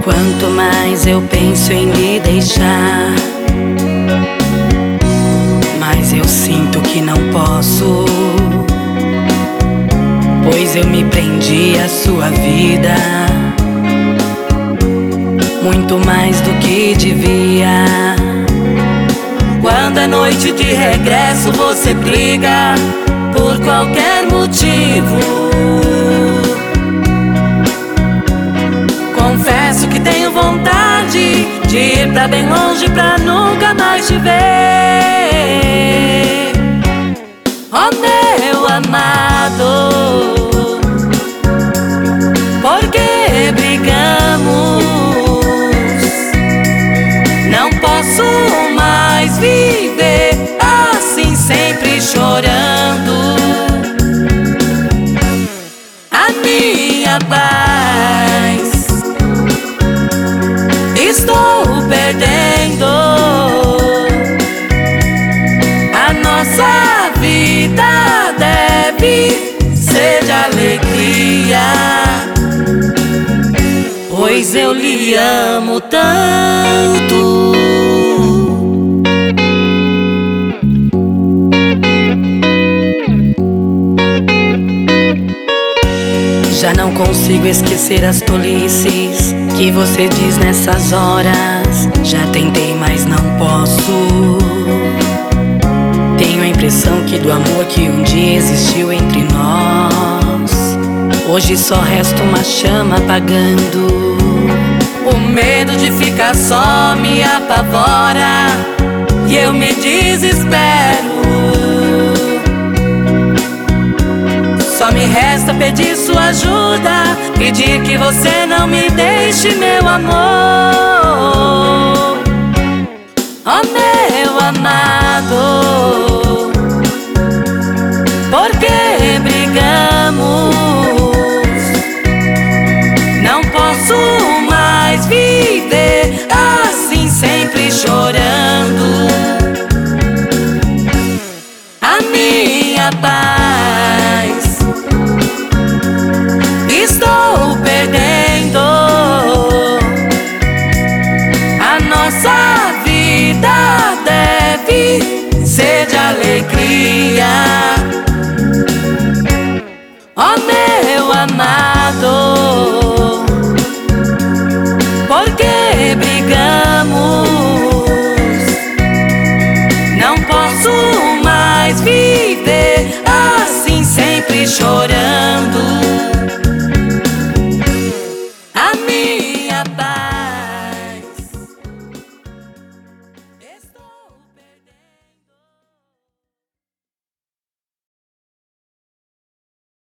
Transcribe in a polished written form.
Quanto mais eu penso em lhe deixar, mas eu sinto que não posso, pois eu me prendi à sua vida muito mais do que devia. Quando é noite de regresso você briga por qualquer motivo. Confesso que tenho vontade de ir pra bem longe pra nunca mais te ver. Oh meu amado, por que brigamos? Não posso mais viver assim, sempre chorando. A minha paz estou perdendo. A nossa vida deve ser de alegria, pois eu lhe amo tanto. Já não consigo esquecer as tolices que você diz nessas horas. Já tentei, mas não posso. Tenho a impressão que do amor que um dia existiu entre nós, hoje só resta uma chama apagando. O medo de ficar só me apavora e eu me desespero. Só me resta pedir sua ajuda, pedir que você não me deixe, meu amor. Oh meu amado, por que brigamos? Não posso mais viver assim, sempre chorando. A minha paz estou perdendo. A nossa vida deve ser de alegria. Oh meu amado, por que brigamos? Não posso mais viver